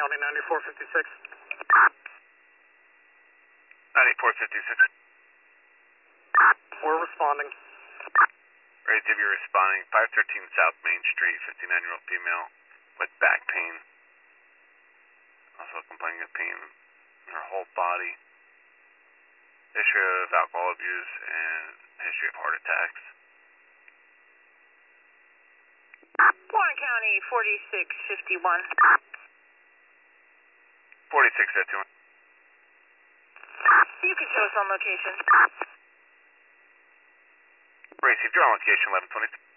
County 9456. 9456. We're responding. Raised if you're responding. 513 South Main Street, 59-year-old female with back pain. Also complaining of pain in her whole body. History of alcohol abuse and history of heart attacks. Warren County 4651. 4651. You can show us on location. Received, you're on location 1120.